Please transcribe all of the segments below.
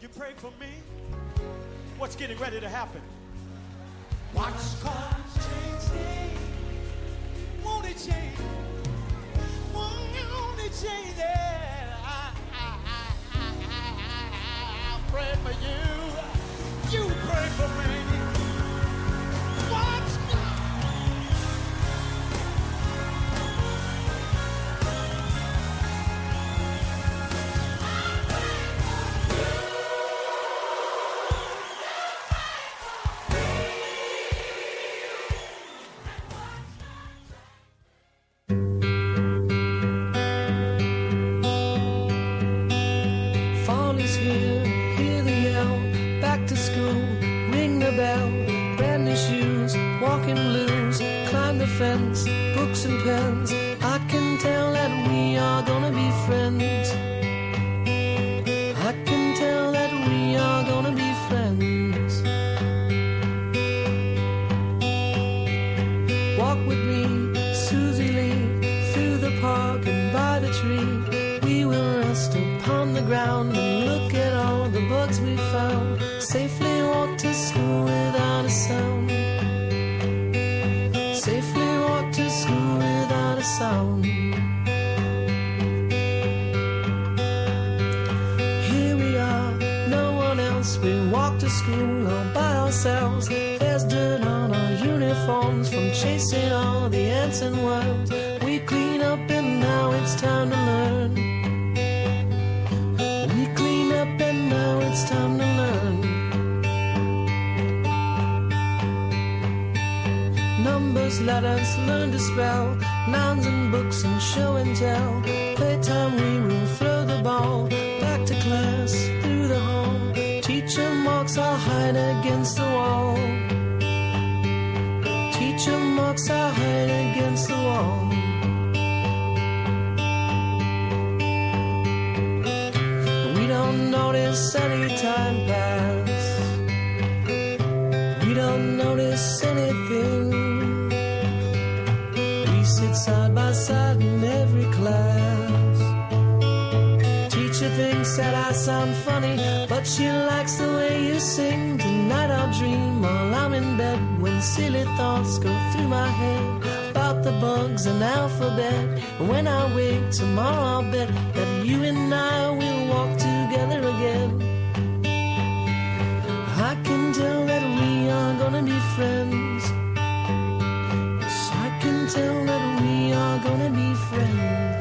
you pray for me? What's getting ready to happen? What's gonna change? Won't it change? Won't it change? I'll pray for you. You pray for me. What's fence, books and pens. I can tell that we are gonna be friends. I can tell that we are gonna be friends. Walk with me, Susie Lee, through the park and by the tree. We will rest upon the ground and look at all the bugs we found. Safely walk to school without a sound. Safely walk to school without a sound. Here we are, no one else. We walk to school all by ourselves. There's dirt on our uniforms from chasing all the ants and worms. We clean up and now it's time to learn. We clean up and now it's time to learn. Numbers, letters, learn to spell, nouns and books and show and tell. Playtime we will throw the ball back to class through the hall. Teacher marks our hide against the wall. Teacher marks our hide against the wall. We don't notice any time pass. We don't notice anything. Sit side by side in every class. Teacher thinks that I sound funny, but she likes the way you sing. Tonight I'll dream while I'm in bed, when silly thoughts go through my head about the bugs and alphabet. And when I wake tomorrow I'll bet that you and I will walk together again. I can tell that we are gonna be friends. I can tell that we are gonna be friends.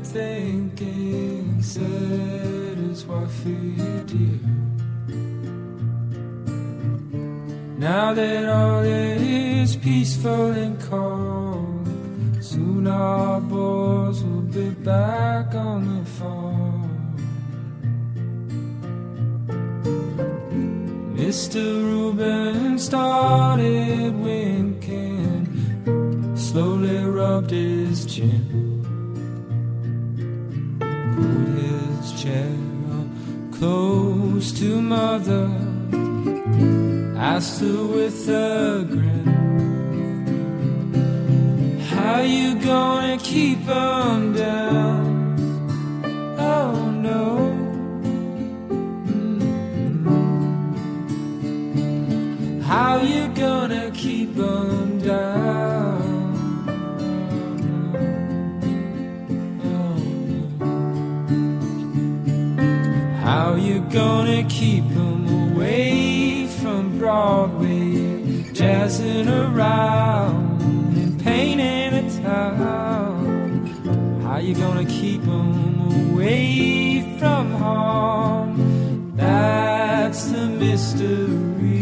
thinking, said his wifey dear. Now that all is peaceful and calm, soon our boys will be back on the farm. Mr. Reuben started winking, slowly rubbed his chin, pulled his chair up close to Mother, asked her with a grin, how you gonna keep 'em down? Oh no. How you gonna keep 'em down? How you gonna keep 'em away from Broadway, jazzing around and painting the town? How you gonna keep 'em away from harm? That's the mystery.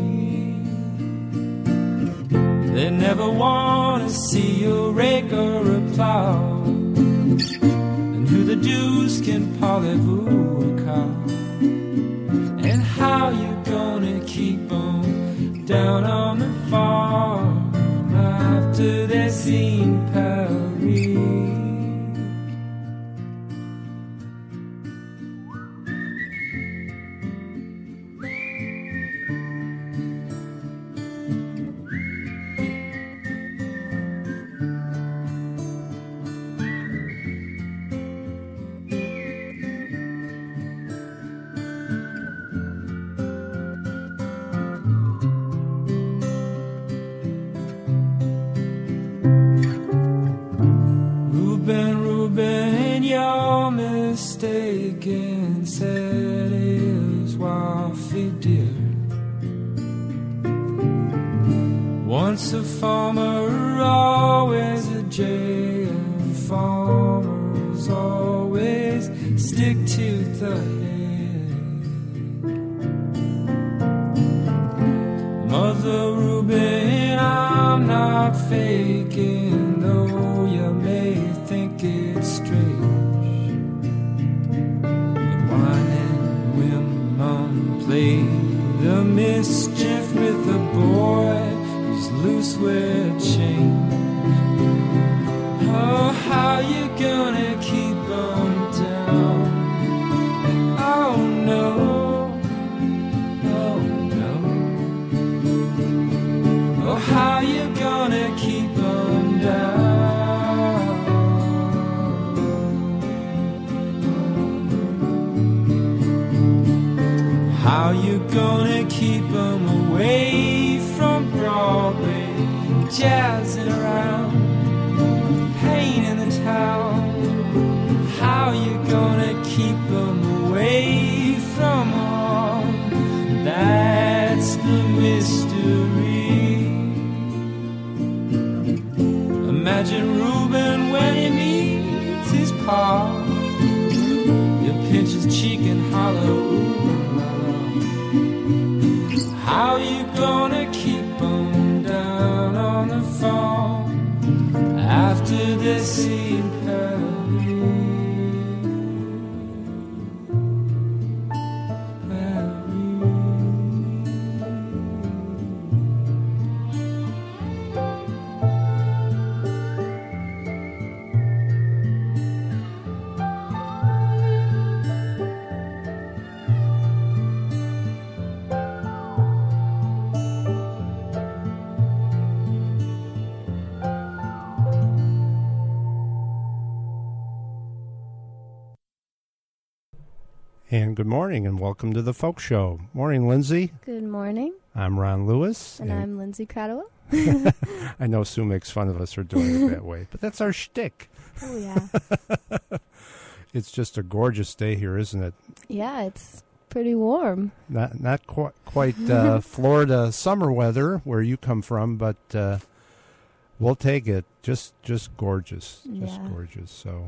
They never want to see a rake or a plow, and who the deuce can parlez-vous a cow? And how you gonna keep 'em down on the farm after they've seen Paris? Reuben, you're mistaken, said his wifey dear. Once a farmer, always a jay, and farmers always stick to the head. Mother Reuben, I'm not faking, though you may think it's strange that wine and women play the mischief with a boy who's loose with change. Oh, how you gonna keep 'em down? Oh no, oh no. Oh, how you gonna keep 'em down? How you gonna keep 'em away from Broadway, jazzing around, pain in the town? How you gonna keep 'em away from home? That's the mystery. Imagine Reuben when he meets his pa. You pinch his cheek and holler, ooh. How you gonna keep 'em down on the farm after this scene And good morning, and welcome to the Folk Show. Morning, Lindsay. Good morning. I'm Ron Lewis. And I'm Lindsay Cradwell. I know Sue makes fun of us for doing it that way, but that's our shtick. Oh, yeah. It's just a gorgeous day here, isn't it? Yeah, it's pretty warm. Not quite Florida summer weather where you come from, but we'll take it. Just gorgeous. Just gorgeous. So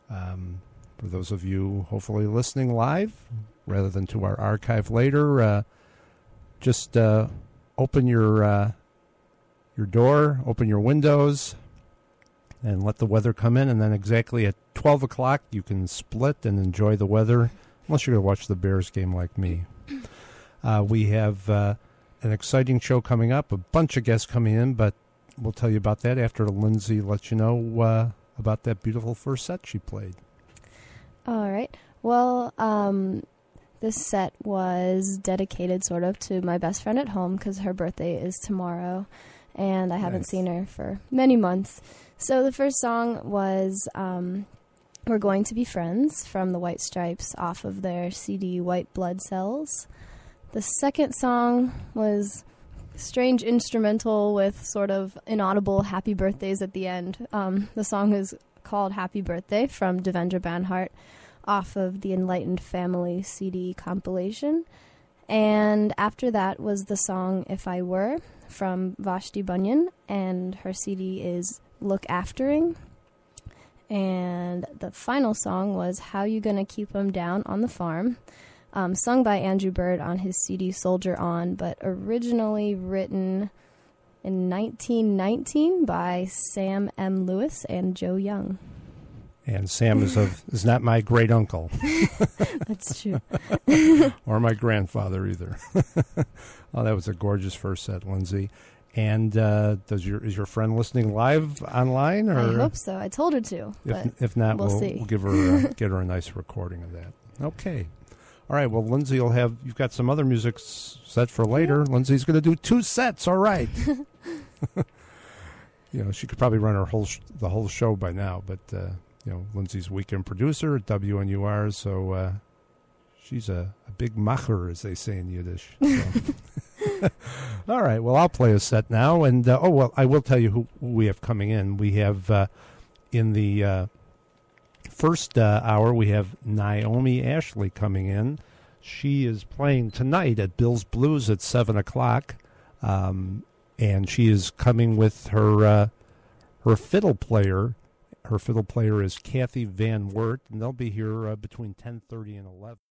For those of you hopefully listening live, rather than to our archive later, just open your door, open your windows, and let the weather come in. And then exactly at 12 o'clock, you can split and enjoy the weather, unless you're going to watch the Bears game like me. We have an exciting show coming up, a bunch of guests coming in, but we'll tell you about that after Lindsay lets you know about that beautiful first set she played. All right. Well, this set was dedicated sort of to my best friend at home because her birthday is tomorrow, and I haven't seen her for many months. So the first song was We're Going to Be Friends from the White Stripes off of their CD White Blood Cells. The second song was strange instrumental with sort of inaudible happy birthdays at the end. The song is called Happy Birthday from Devendra Banhart off of the Enlightened Family CD compilation. And after that was the song If I Were from Vashti Bunyan, and her CD is Look Aftering. And the final song was How You Gonna Keep 'Em Down on the Farm, sung by Andrew Bird on his CD Soldier On, but originally written in 1919 by Sam M. Lewis and Joe Young. And Sam is not my great uncle. That's true. Or my grandfather either. Oh, that was a gorgeous first set, Lindsay. And is your friend listening live online? Or I hope so. I told her to. If not, we'll see. We'll give her get her a nice recording of that. Okay. All right. Well, Lindsay, you've got some other music set for later. Yeah. Lindsay's going to do 2 sets. All right. She could probably run the whole show by now, but Lindsay's weekend producer at WNUR, so she's a big macher, as they say in Yiddish. So. All right. Well, I'll play a set now, and I will tell you who we have coming in. We have in the first hour, we have Naomi Ashley coming in. She is playing tonight at Bill's Blues at 7 o'clock, and she is coming with her fiddle player. Her fiddle player is Kathy Van Wert, and they'll be here between 10:30 and 11.